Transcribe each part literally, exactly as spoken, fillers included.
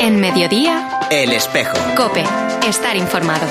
En Mediodía, El Espejo. COPE. Estar informado.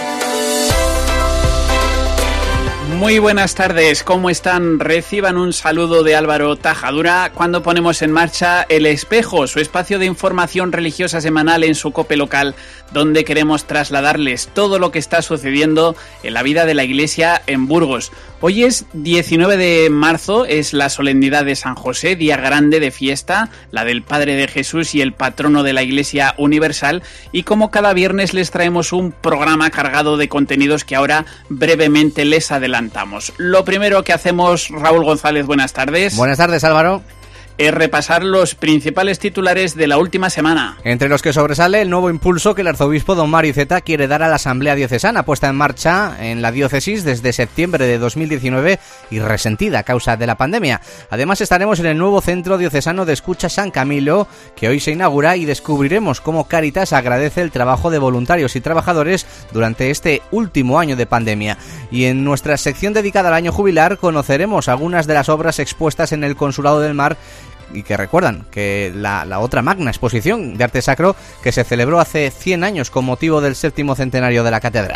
Muy buenas tardes, ¿cómo están? Reciban un saludo de Álvaro Tajadura cuando ponemos en marcha El Espejo, su espacio de información religiosa semanal en su COPE local, donde queremos trasladarles todo lo que está sucediendo en la vida de la Iglesia en Burgos. Hoy es diecinueve de marzo, es la solemnidad de San José, día grande de fiesta, la del Padre de Jesús y el patrono de la Iglesia Universal, y como cada viernes les traemos un programa cargado de contenidos que ahora brevemente les adelantamos. Lo primero que hacemos, Raúl González, buenas tardes. Buenas tardes, Álvaro. Es repasar los principales titulares de la última semana. Entre los que sobresale el nuevo impulso que el arzobispo don Mario Iceta quiere dar a la Asamblea Diocesana, puesta en marcha en la diócesis desde septiembre de dos mil diecinueve y resentida a causa de la pandemia. Además estaremos en el nuevo Centro Diocesano de Escucha San Camilo, que hoy se inaugura, y descubriremos cómo Cáritas agradece el trabajo de voluntarios y trabajadores durante este último año de pandemia. Y en nuestra sección dedicada al año jubilar conoceremos algunas de las obras expuestas en el Consulado del Mar, y que recuerdan que la, la otra magna exposición de arte sacro que se celebró hace cien años con motivo del séptimo centenario de la catedral.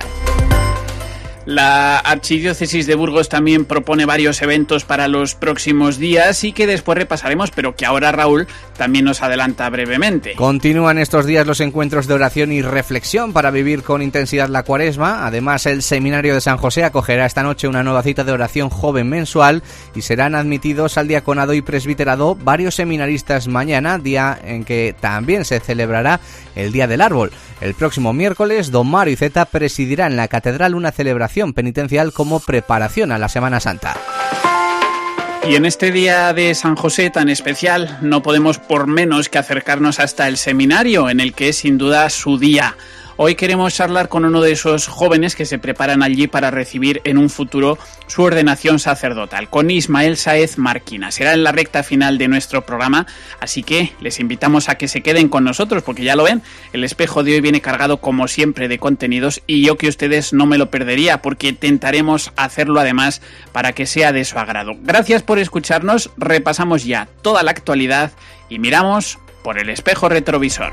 La Archidiócesis de Burgos también propone varios eventos para los próximos días y que después repasaremos, pero que ahora Raúl también nos adelanta brevemente. Continúan estos días los encuentros de oración y reflexión para vivir con intensidad la Cuaresma. Además, el Seminario de San José acogerá esta noche una nueva cita de oración joven mensual y serán admitidos al diaconado y presbiterado varios seminaristas mañana, día en que también se celebrará el Día del Árbol. El próximo miércoles, don Mario Iceta presidirá en la catedral una celebración penitencial como preparación a la Semana Santa. Y en este día de San José tan especial no podemos por menos que acercarnos hasta el seminario, en el que es sin duda su día. Hoy queremos charlar con uno de esos jóvenes que se preparan allí para recibir en un futuro su ordenación sacerdotal, con Ismael Sáez Marquina. Será en la recta final de nuestro programa, así que les invitamos a que se queden con nosotros, porque ya lo ven, el espejo de hoy viene cargado como siempre de contenidos y yo que ustedes no me lo perdería, porque intentaremos hacerlo además para que sea de su agrado. Gracias por escucharnos, repasamos ya toda la actualidad y miramos por el espejo retrovisor.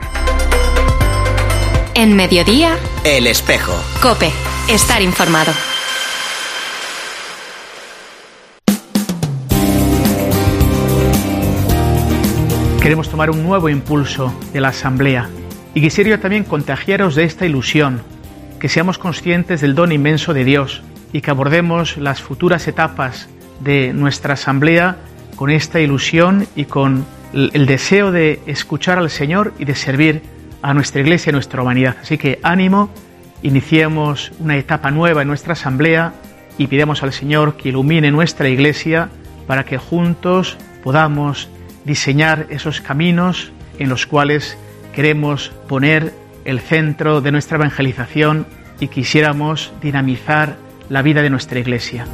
En Mediodía, El Espejo. COPE. Estar informado. Queremos tomar un nuevo impulso de la Asamblea y quisiera yo también contagiaros de esta ilusión, que seamos conscientes del don inmenso de Dios y que abordemos las futuras etapas de nuestra Asamblea con esta ilusión y con el deseo de escuchar al Señor y de servir a nuestra Iglesia y a nuestra humanidad. Así que ánimo, iniciemos una etapa nueva en nuestra Asamblea y pidamos al Señor que ilumine nuestra Iglesia para que juntos podamos diseñar esos caminos en los cuales queremos poner el centro de nuestra evangelización y quisiéramos dinamizar la vida de nuestra Iglesia.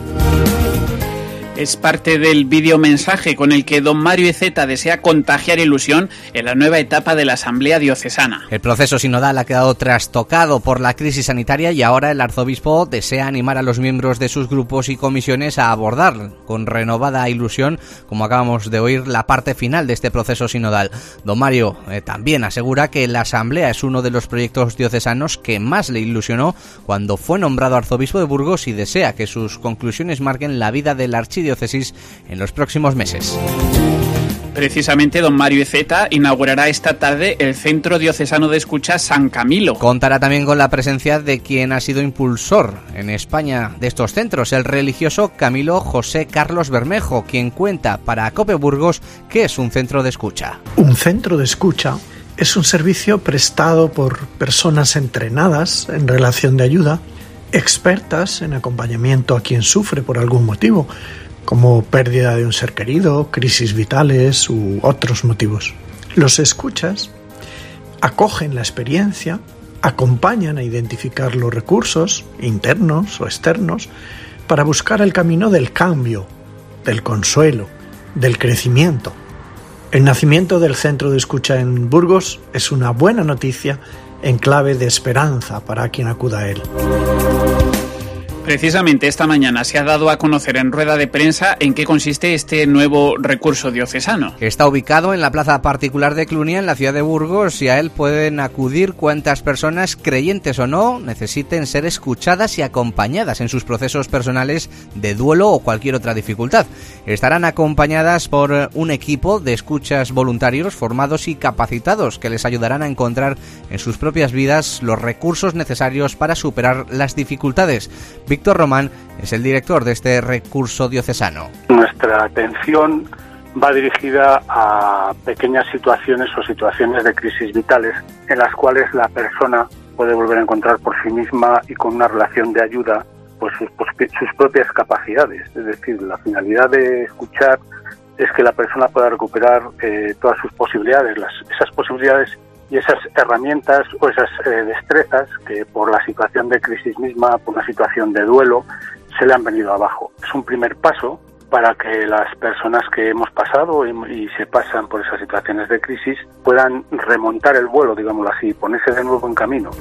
Es parte del videomensaje con el que don Mario Iceta desea contagiar ilusión en la nueva etapa de la Asamblea Diocesana. El proceso sinodal ha quedado trastocado por la crisis sanitaria y ahora el arzobispo desea animar a los miembros de sus grupos y comisiones a abordar con renovada ilusión, como acabamos de oír, la parte final de este proceso sinodal. Don Mario eh, también asegura que la Asamblea es uno de los proyectos diocesanos que más le ilusionó cuando fue nombrado arzobispo de Burgos y desea que sus conclusiones marquen la vida del archidiócesis en los próximos meses. Precisamente don Mario Iceta inaugurará esta tarde el Centro Diocesano de Escucha San Camilo. Contará también con la presencia de quien ha sido impulsor en España de estos centros, el religioso Camilo José Carlos Bermejo, quien cuenta para COPE Burgos qué es un centro de escucha. Un centro de escucha es un servicio prestado por personas entrenadas en relación de ayuda, expertas en acompañamiento a quien sufre por algún motivo, como pérdida de un ser querido, crisis vitales u otros motivos. Los escuchas acogen la experiencia, acompañan a identificar los recursos internos o externos para buscar el camino del cambio, del consuelo, del crecimiento. El nacimiento del Centro de Escucha en Burgos es una buena noticia en clave de esperanza para quien acuda a él. Precisamente esta mañana se ha dado a conocer en rueda de prensa en qué consiste este nuevo recurso diocesano. Está ubicado en la plaza particular de Clunia, en la ciudad de Burgos, y a él pueden acudir cuantas personas, creyentes o no, necesiten ser escuchadas y acompañadas en sus procesos personales de duelo o cualquier otra dificultad. Estarán acompañadas por un equipo de escuchas voluntarios formados y capacitados que les ayudarán a encontrar en sus propias vidas los recursos necesarios para superar las dificultades. Víctor Román es el director de este recurso diocesano. Nuestra atención va dirigida a pequeñas situaciones o situaciones de crisis vitales en las cuales la persona puede volver a encontrar por sí misma y con una relación de ayuda pues sus, sus propias capacidades. Es decir, la finalidad de escuchar es que la persona pueda recuperar eh, todas sus posibilidades, las, esas posibilidades y esas herramientas o esas eh, destrezas que por la situación de crisis misma, por una situación de duelo, se le han venido abajo. Es un primer paso para que las personas que hemos pasado y, y se pasan por esas situaciones de crisis puedan remontar el vuelo, digámoslo así, ponerse de nuevo en camino.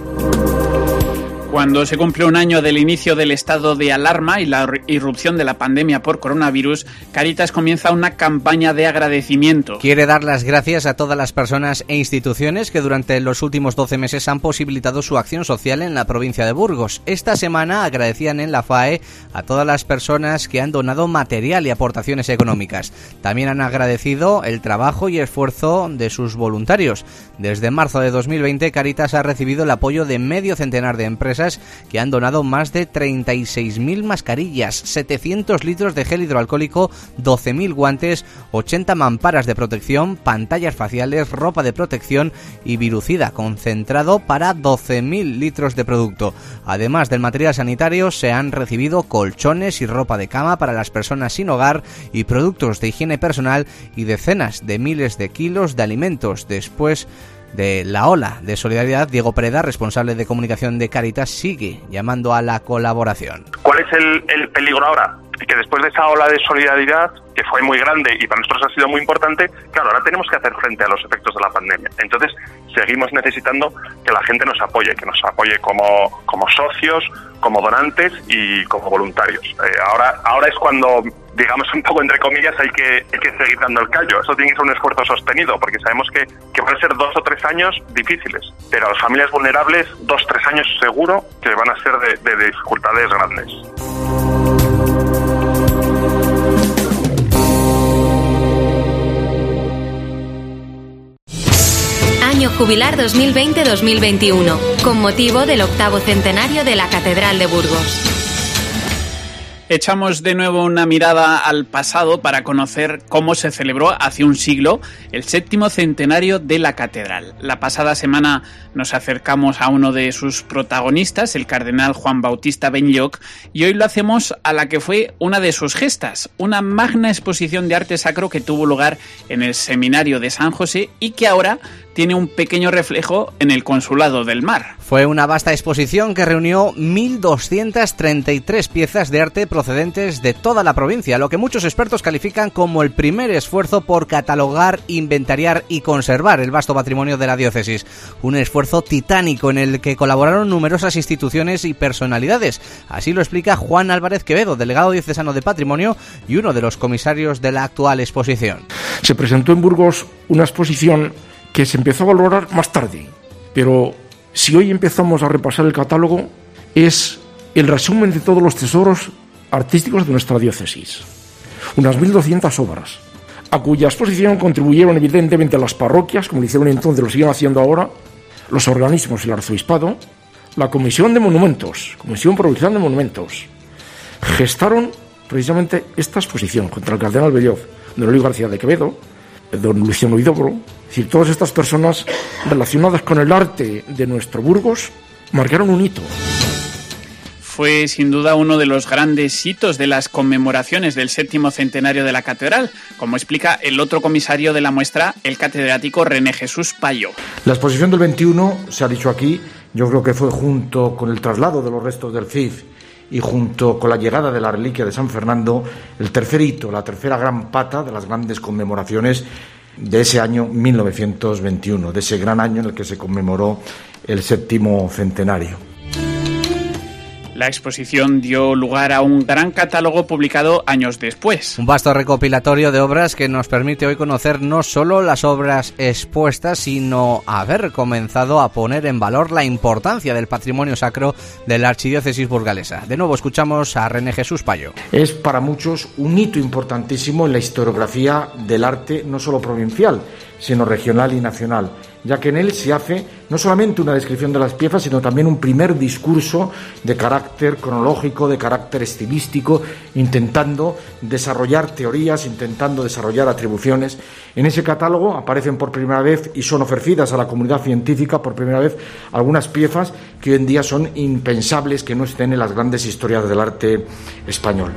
Cuando se cumple un año del inicio del estado de alarma y la irrupción de la pandemia por coronavirus, Cáritas comienza una campaña de agradecimiento. Quiere dar las gracias a todas las personas e instituciones que durante los últimos doce meses han posibilitado su acción social en la provincia de Burgos. Esta semana agradecían en la F A E a todas las personas que han donado material y aportaciones económicas. También han agradecido el trabajo y esfuerzo de sus voluntarios. Desde marzo de dos mil veinte, Cáritas ha recibido el apoyo de medio centenar de empresas que han donado más de treinta y seis mil mascarillas, setecientos litros de gel hidroalcohólico, doce mil guantes, ochenta mamparas de protección, pantallas faciales, ropa de protección y virucida concentrado para doce mil litros de producto. Además del material sanitario, se han recibido colchones y ropa de cama para las personas sin hogar y productos de higiene personal y decenas de miles de kilos de alimentos. Después de la ola de solidaridad, Diego Pereda, responsable de comunicación de Cáritas, sigue llamando a la colaboración. ¿Cuál es el, el peligro ahora? Que después de esa ola de solidaridad, que fue muy grande y para nosotros ha sido muy importante, claro, ahora tenemos que hacer frente a los efectos de la pandemia. Entonces, seguimos necesitando que la gente nos apoye, que nos apoye como, como socios, como donantes y como voluntarios. Eh, ahora, ahora es cuando, digamos un poco entre comillas, hay que, hay que seguir dando el callo. Eso tiene que ser un esfuerzo sostenido, porque sabemos que, que van a ser dos o tres años difíciles, pero a las familias vulnerables, dos o tres años seguro que van a ser de, de dificultades grandes. Año jubilar dos mil veinte dos mil veintiuno, con motivo del octavo centenario de la Catedral de Burgos. Echamos de nuevo una mirada al pasado para conocer cómo se celebró hace un siglo el séptimo centenario de la catedral. La pasada semana nos acercamos a uno de sus protagonistas, el cardenal Juan Bautista Benlloch, y hoy lo hacemos a la que fue una de sus gestas, una magna exposición de arte sacro que tuvo lugar en el Seminario de San José y que ahora tiene un pequeño reflejo en el Consulado del Mar. Fue una vasta exposición que reunió mil doscientas treinta y tres piezas de arte procedentes de toda la provincia, lo que muchos expertos califican como el primer esfuerzo por catalogar, inventariar y conservar el vasto patrimonio de la diócesis. Un esfuerzo titánico en el que colaboraron numerosas instituciones y personalidades. Así lo explica Juan Álvarez Quevedo, delegado diocesano de Patrimonio y uno de los comisarios de la actual exposición. Se presentó en Burgos una exposición que se empezó a valorar más tarde, pero si hoy empezamos a repasar el catálogo, es el resumen de todos los tesoros artísticos de nuestra diócesis. Unas mil doscientas obras, a cuya exposición contribuyeron evidentemente las parroquias, como lo hicieron entonces, lo siguen haciendo ahora, los organismos del arzobispado, la Comisión de Monumentos, Comisión Provincial de Monumentos, gestaron precisamente esta exposición contra el cardenal Benlloch, don Luis García de Quevedo, don Luciano Huidobro. Es decir, todas estas personas relacionadas con el arte de nuestro Burgos marcaron un hito. Fue sin duda uno de los grandes hitos de las conmemoraciones del séptimo centenario de la catedral, como explica el otro comisario de la muestra, el catedrático René Jesús Payo. La exposición del veintiuno, se ha dicho aquí, yo creo que fue junto con el traslado de los restos del C I F y junto con la llegada de la reliquia de San Fernando, el tercer hito, la tercera gran pata de las grandes conmemoraciones de ese año mil novecientos veintiuno, de ese gran año en el que se conmemoró el séptimo centenario. La exposición dio lugar a un gran catálogo publicado años después. Un vasto recopilatorio de obras que nos permite hoy conocer no solo las obras expuestas, sino haber comenzado a poner en valor la importancia del patrimonio sacro de la archidiócesis burgalesa. De nuevo escuchamos a René Jesús Payo. Es para muchos un hito importantísimo en la historiografía del arte, no solo provincial, sino regional y nacional, ya que en él se hace no solamente una descripción de las piezas, sino también un primer discurso de carácter cronológico, de carácter estilístico, intentando desarrollar teorías, intentando desarrollar atribuciones. En ese catálogo aparecen por primera vez y son ofrecidas a la comunidad científica por primera vez algunas piezas que hoy en día son impensables que no estén en las grandes historias del arte español.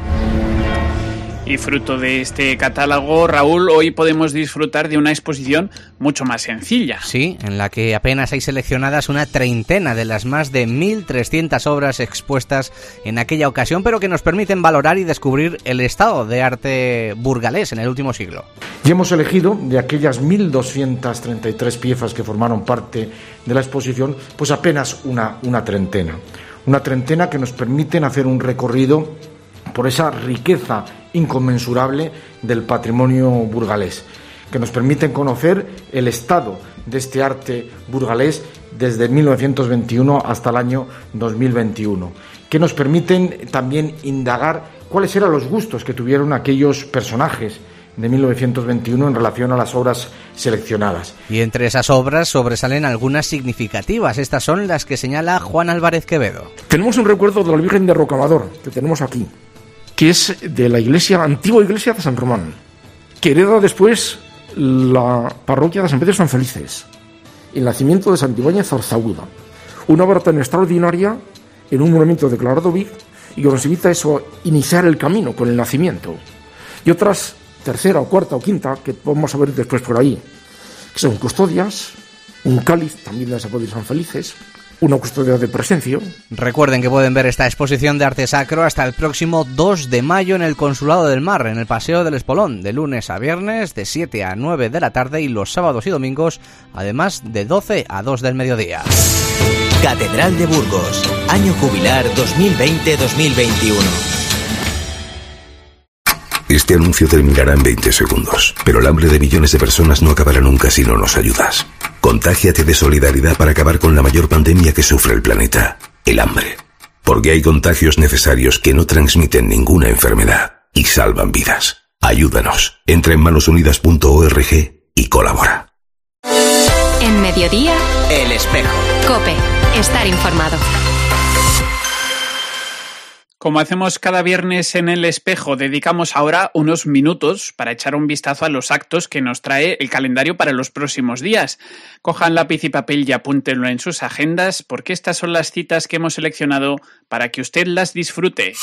Y fruto de este catálogo, Raúl, hoy podemos disfrutar de una exposición mucho más sencilla. Sí, en la que apenas hay seleccionadas una treintena de las más de mil trescientas obras expuestas en aquella ocasión, pero que nos permiten valorar y descubrir el estado de arte burgalés en el último siglo. Y hemos elegido de aquellas mil doscientas treinta y tres piezas que formaron parte de la exposición, pues apenas una, una treintena. Una treintena que nos permiten hacer un recorrido por esa riqueza inconmensurable del patrimonio burgalés, que nos permiten conocer el estado de este arte burgalés desde mil novecientos veintiuno hasta el año dos mil veintiuno, que nos permiten también indagar cuáles eran los gustos que tuvieron aquellos personajes de mil novecientos veintiuno en relación a las obras seleccionadas. Y entre esas obras sobresalen algunas significativas. Estas son las que señala Juan Álvarez Quevedo. Tenemos un recuerdo de la Virgen de Rocamador, que tenemos aquí, que es de la iglesia, antigua iglesia de San Román, que hereda después la parroquia de San Pedro y San Felices, el nacimiento de Santibáñez Zarzauda, una obra tan extraordinaria en un monumento declarado B I C y que nos invita eso, iniciar el camino con el nacimiento. Y otras, tercera o cuarta o quinta, que vamos a ver después por ahí, que son custodias, un cáliz también de San Pedro y San Felices, una custodia de presencio. Recuerden que pueden ver esta exposición de arte sacro hasta el próximo dos de mayo en el Consulado del Mar, en el Paseo del Espolón, de lunes a viernes, de siete a nueve de la tarde, y los sábados y domingos, además, de doce a dos del mediodía. Catedral de Burgos, año jubilar dos mil veinte dos mil veintiuno. Este anuncio terminará en veinte segundos, pero el hambre de millones de personas no acabará nunca si no nos ayudas. Contágiate de solidaridad para acabar con la mayor pandemia que sufre el planeta, el hambre. Porque hay contagios necesarios que no transmiten ninguna enfermedad y salvan vidas. Ayúdanos. Entra en manos unidas punto org y colabora. En Mediodía, El Espejo. COPE. Estar informado. Como hacemos cada viernes en El Espejo, dedicamos ahora unos minutos para echar un vistazo a los actos que nos trae el calendario para los próximos días. Cojan lápiz y papel y apúntenlo en sus agendas, porque estas son las citas que hemos seleccionado para que usted las disfrute.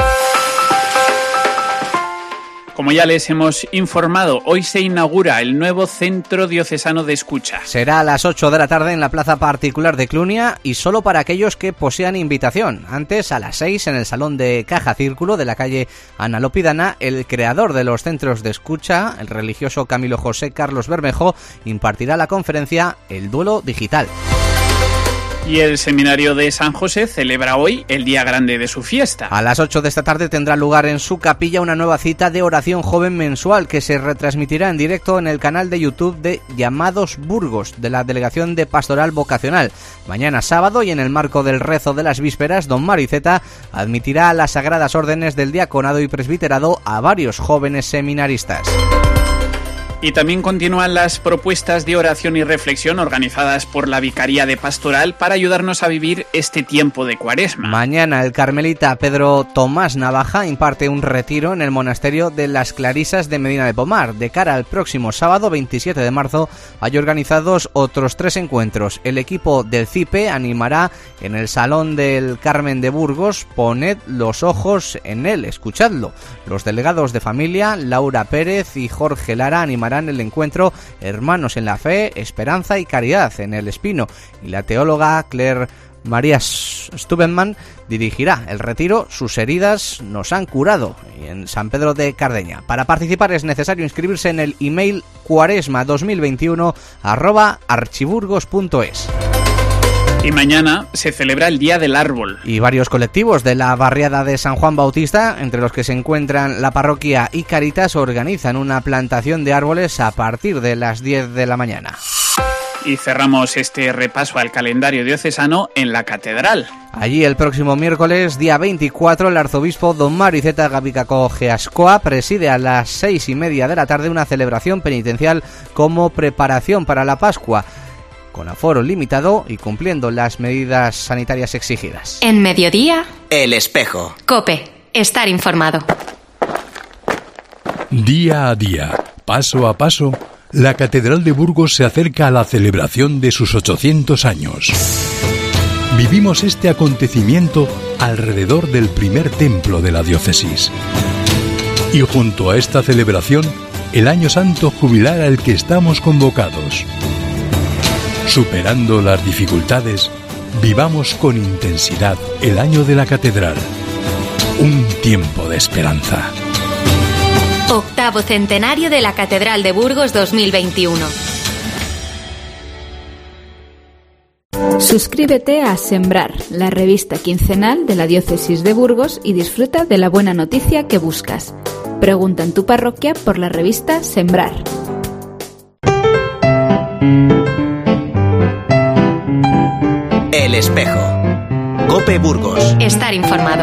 Como ya les hemos informado, hoy se inaugura el nuevo Centro Diocesano de Escucha. Será a las ocho de la tarde en la plaza particular de Clunia y solo para aquellos que posean invitación. Antes, a las seis, en el Salón de Caja Círculo de la calle Ana Lopidana, el creador de los centros de escucha, el religioso Camilo José Carlos Bermejo, impartirá la conferencia El Duelo Digital. Y el Seminario de San José celebra hoy el día grande de su fiesta. A las ocho de esta tarde tendrá lugar en su capilla una nueva cita de oración joven mensual que se retransmitirá en directo en el canal de YouTube de Llamados Burgos, de la Delegación de Pastoral Vocacional. Mañana sábado, y en el marco del rezo de las vísperas, don Mario Iceta admitirá a las sagradas órdenes del diaconado y presbiterado a varios jóvenes seminaristas. Y también continúan las propuestas de oración y reflexión organizadas por la Vicaría de Pastoral para ayudarnos a vivir este tiempo de Cuaresma. Mañana el carmelita Pedro Tomás Navaja imparte un retiro en el monasterio de las Clarisas de Medina de Pomar. De cara al próximo sábado veintisiete de marzo hay organizados otros tres encuentros. El equipo del C I P E animará en el Salón del Carmen de Burgos Poned los ojos en él, escuchadlo. Los delegados de familia Laura Pérez y Jorge Lara animarán el encuentro Hermanos en la Fe, Esperanza y Caridad en el Espino, y la teóloga Claire María Stubenman dirigirá el retiro Sus heridas nos han curado en San Pedro de Cardeña. Para participar es necesario inscribirse en el email cuaresma dos mil veintiuno arroba archiburgos punto es. Y mañana se celebra el Día del Árbol. Y varios colectivos de la barriada de San Juan Bautista, entre los que se encuentran la parroquia y Cáritas, organizan una plantación de árboles a partir de las diez de la mañana. Y cerramos este repaso al calendario diocesano en la catedral. Allí el próximo miércoles, día veinticuatro, el arzobispo don Mario Iceta Gabicaco Geascoa preside a las seis y media de la tarde una celebración penitencial como preparación para la Pascua, con aforo limitado y cumpliendo las medidas sanitarias exigidas. En mediodía, El Espejo. COPE, estar informado. Día a día, paso a paso, la Catedral de Burgos se acerca a la celebración de sus ochocientos años. Vivimos este acontecimiento alrededor del primer templo de la diócesis. Y junto a esta celebración, el Año Santo jubilar al que estamos convocados. Superando las dificultades, vivamos con intensidad el año de la Catedral. Un tiempo de esperanza. Octavo centenario de la Catedral de Burgos dos mil veintiuno. Suscríbete a Sembrar, la revista quincenal de la Diócesis de Burgos, y disfruta de la buena noticia que buscas. Pregunta en tu parroquia por la revista Sembrar. El Espejo. COPE Burgos. Estar informado.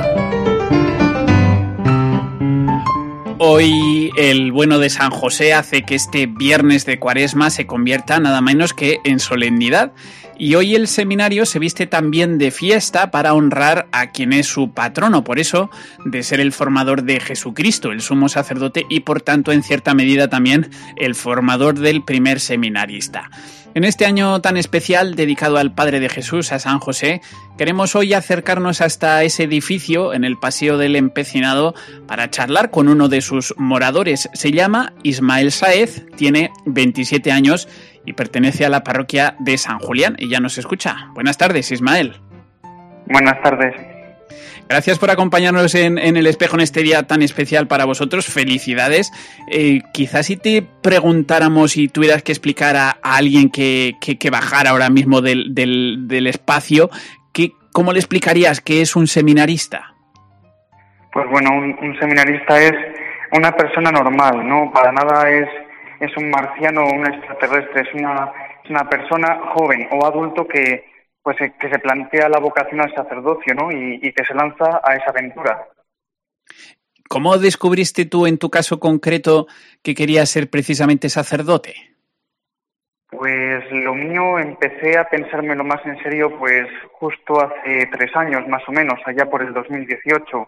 Hoy el bueno de San José hace que este viernes de Cuaresma se convierta nada menos que en solemnidad. Y hoy el seminario se viste también de fiesta para honrar a quien es su patrono, por eso de ser el formador de Jesucristo, el sumo sacerdote, y por tanto en cierta medida también el formador del primer seminarista. En este año tan especial dedicado al Padre de Jesús, a San José, queremos hoy acercarnos hasta ese edificio en el Paseo del Empecinado para charlar con uno de sus moradores. Se llama Ismael Sáez, tiene veintisiete años y pertenece a la parroquia de San Julián y ya nos escucha. Buenas tardes, Ismael. Buenas tardes. Gracias por acompañarnos en, en El Espejo en este día tan especial para vosotros. Felicidades. Eh, quizás si te preguntáramos y tuvieras que explicar a, a alguien que, que, que bajara ahora mismo del, del, del espacio, ¿qué, ¿cómo le explicarías qué es un seminarista? Pues bueno, un, un seminarista es una persona normal, ¿no? Para nada es, es un marciano o un extraterrestre, es una, es una persona joven o adulto que... pues que se plantea la vocación al sacerdocio, ¿no? Y, y que se lanza a esa aventura. ¿Cómo descubriste tú, en tu caso concreto, que querías ser precisamente sacerdote? Pues lo mío empecé a pensármelo más en serio, pues justo hace tres años, más o menos, allá por el dos mil dieciocho.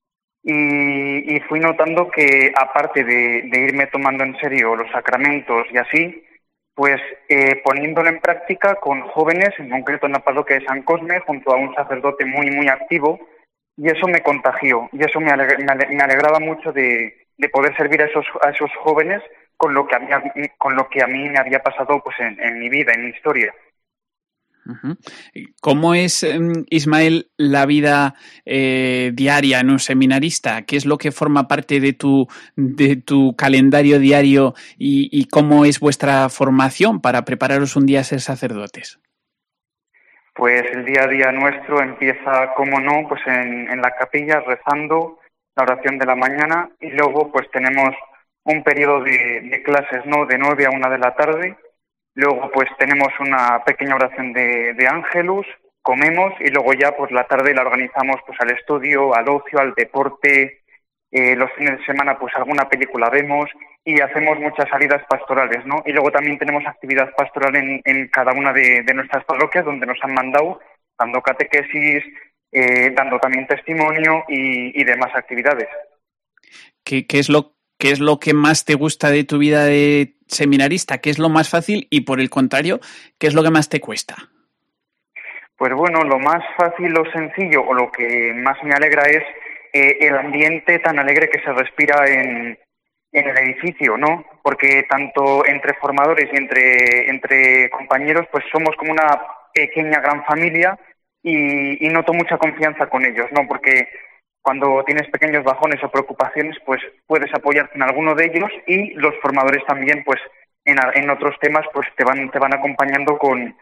Y, y fui notando que, aparte de, de irme tomando en serio los sacramentos y así, pues eh, poniéndolo en práctica con jóvenes, en concreto en la parroquia de San Cosme, junto a un sacerdote muy, muy activo, y eso me contagió, y eso me, aleg- me, ale- me alegraba mucho de, de poder servir a esos, a esos jóvenes con lo que a mí, con lo que a mí me había pasado pues en, en mi vida, en mi historia. Uh-huh. ¿Cómo es, Ismael, la vida eh, diaria en un seminarista? ¿Qué es lo que forma parte de tu, de tu calendario diario y, y cómo es vuestra formación para prepararos un día a ser sacerdotes? Pues el día a día nuestro empieza, como no, pues en, en la capilla rezando la oración de la mañana y luego pues tenemos un periodo de, de clases, ¿no? De nueve a una de la tarde. Luego pues tenemos una pequeña oración de, de Ángelus, comemos y luego ya pues la tarde la organizamos pues al estudio, al ocio, al deporte, eh, los fines de semana pues alguna película vemos y hacemos muchas salidas pastorales, ¿no? Y luego también tenemos actividad pastoral en, en cada una de, de nuestras parroquias donde nos han mandado, dando catequesis, eh, dando también testimonio y, y demás actividades. ¿Qué, qué es lo ¿Qué es lo que más te gusta de tu vida de seminarista? ¿Qué es lo más fácil? Y por el contrario, ¿qué es lo que más te cuesta? Pues bueno, lo más fácil o sencillo, o lo que más me alegra es eh, el ambiente tan alegre que se respira en, en el edificio, ¿no? Porque tanto entre formadores y entre, entre compañeros, pues somos como una pequeña gran familia y, y noto mucha confianza con ellos, ¿no? Porque cuando tienes pequeños bajones o preocupaciones, pues puedes apoyarte en alguno de ellos y los formadores también, pues en, en otros temas, pues te van te van acompañando con,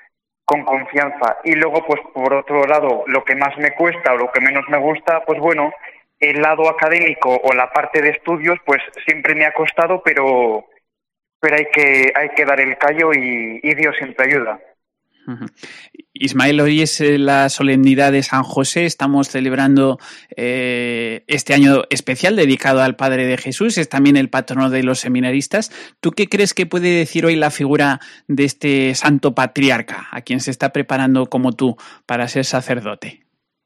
con confianza. Y luego, pues por otro lado, lo que más me cuesta o lo que menos me gusta, pues bueno, el lado académico o la parte de estudios, pues siempre me ha costado, pero pero hay que hay que dar el callo y, y Dios siempre ayuda. Uh-huh. Ismael, hoy es la solemnidad de San José. Estamos celebrando eh, este año especial dedicado al Padre de Jesús. Es también el patrono de los seminaristas. ¿Tú qué crees que puede decir hoy la figura de este santo patriarca, a quien se está preparando como tú para ser sacerdote?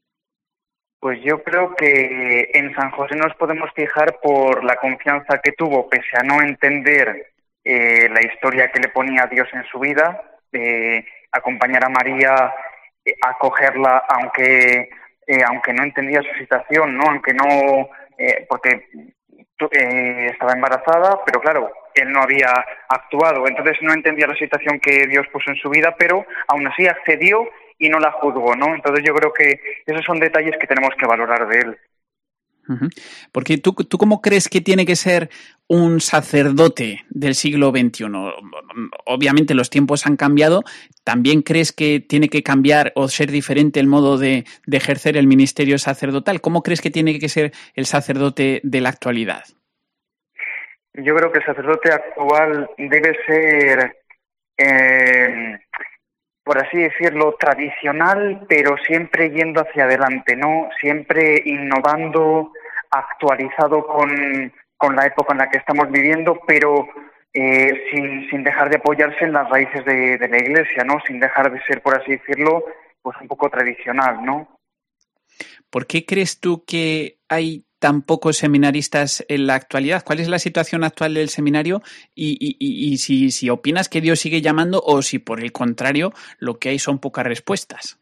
Pues yo creo que en San José nos podemos fijar por la confianza que tuvo, pese a no entender eh, la historia que le ponía Dios en su vida, eh, acompañar a María, eh, acogerla, aunque eh, aunque no entendía su situación, no, aunque no, eh, porque eh, estaba embarazada, pero claro, él no había actuado, entonces no entendía la situación que Dios puso en su vida, pero aún así accedió y no la juzgó, ¿no? Entonces yo creo que esos son detalles que tenemos que valorar de él. Uh-huh. Porque tú, ¿tú cómo crees que tiene que ser un sacerdote del siglo veintiuno? Obviamente los tiempos han cambiado. ¿También crees que tiene que cambiar o ser diferente el modo de, de ejercer el ministerio sacerdotal? ¿Cómo crees que tiene que ser el sacerdote de la actualidad? Yo creo que el sacerdote actual debe ser... Eh, por así decirlo, tradicional, pero siempre yendo hacia adelante, ¿no? Siempre innovando, actualizado con, con la época en la que estamos viviendo, pero eh, sin, sin dejar de apoyarse en las raíces de, de la Iglesia, ¿no? Sin dejar de ser, por así decirlo, pues un poco tradicional, ¿no? ¿Por qué crees tú que hay tan pocos seminaristas en la actualidad? ¿Cuál es la situación actual del seminario? Y, y, y, y si, si opinas que Dios sigue llamando o si por el contrario lo que hay son pocas respuestas.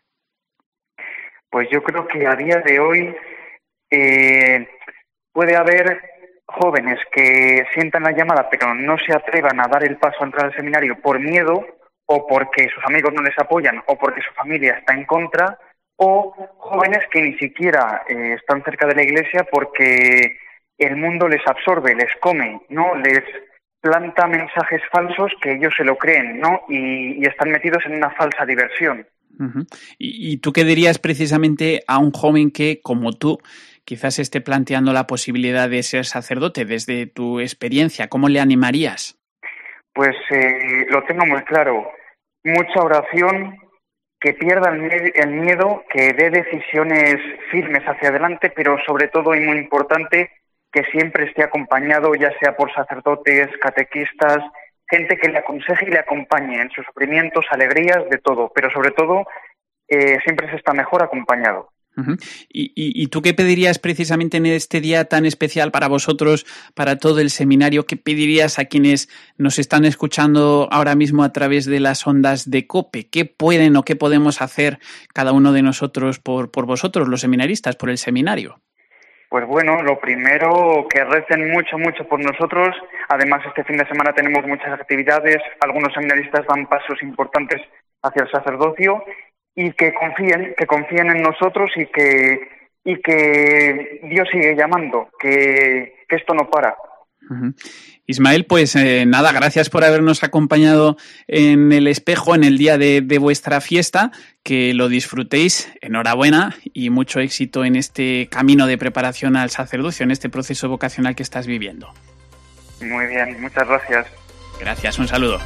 Pues yo creo que a día de hoy eh, puede haber jóvenes que sientan la llamada pero no se atrevan a dar el paso a entrar al seminario por miedo o porque sus amigos no les apoyan o porque su familia está en contra, o jóvenes que ni siquiera eh, están cerca de la Iglesia porque el mundo les absorbe, les come, ¿no? Les planta mensajes falsos que ellos se lo creen, ¿no? Y, y están metidos en una falsa diversión. Uh-huh. ¿Y, ¿Y tú qué dirías precisamente a un joven que, como tú, quizás esté planteando la posibilidad de ser sacerdote desde tu experiencia? ¿Cómo le animarías? Pues eh, lo tengo muy claro. Mucha oración, que pierda el miedo, que dé decisiones firmes hacia adelante, pero sobre todo y muy importante, que siempre esté acompañado, ya sea por sacerdotes, catequistas, gente que le aconseje y le acompañe en sus sufrimientos, alegrías, de todo, pero sobre todo eh, siempre se está mejor acompañado. Uh-huh. ¿Y, y, ¿Y tú qué pedirías precisamente en este día tan especial para vosotros, para todo el seminario? ¿Qué pedirías a quienes nos están escuchando ahora mismo a través de las ondas de COPE? ¿Qué pueden o qué podemos hacer cada uno de nosotros por, por vosotros, los seminaristas, por el seminario? Pues bueno, lo primero, que recen mucho, mucho por nosotros. Además, este fin de semana tenemos muchas actividades. Algunos seminaristas dan pasos importantes hacia el sacerdocio. Y que confíen, que confíen en nosotros y que y que Dios sigue llamando, que, que esto no para. Uh-huh. Ismael, pues eh, nada, gracias por habernos acompañado en el espejo en el día de, de vuestra fiesta, que lo disfrutéis, enhorabuena y mucho éxito en este camino de preparación al sacerdocio, en este proceso vocacional que estás viviendo. Muy bien, muchas gracias. Gracias, un saludo.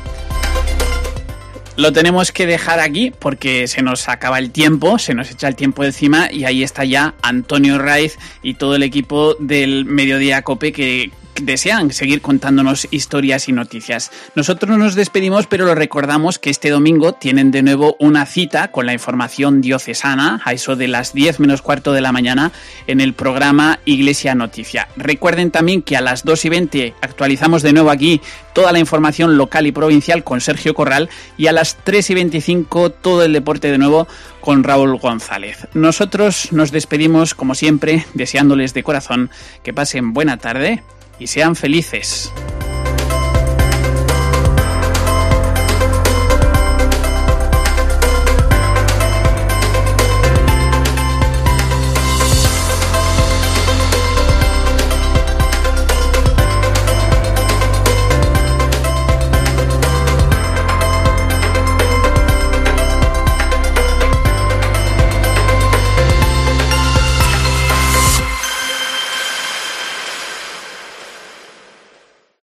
Lo tenemos que dejar aquí porque se nos acaba el tiempo, se nos echa el tiempo encima y ahí está ya Antonio Raiz y todo el equipo del Mediodía COPE que desean seguir contándonos historias y noticias. Nosotros nos despedimos, pero lo recordamos que este domingo tienen de nuevo una cita con la información diocesana a eso de las diez menos cuarto de la mañana en el programa Iglesia Noticia. Recuerden también que a las dos y veinte actualizamos de nuevo aquí toda la información local y provincial con Sergio Corral y a las tres y veinticinco todo el deporte de nuevo con Raúl González. Nosotros nos despedimos como siempre deseándoles de corazón que pasen buena tarde y sean felices.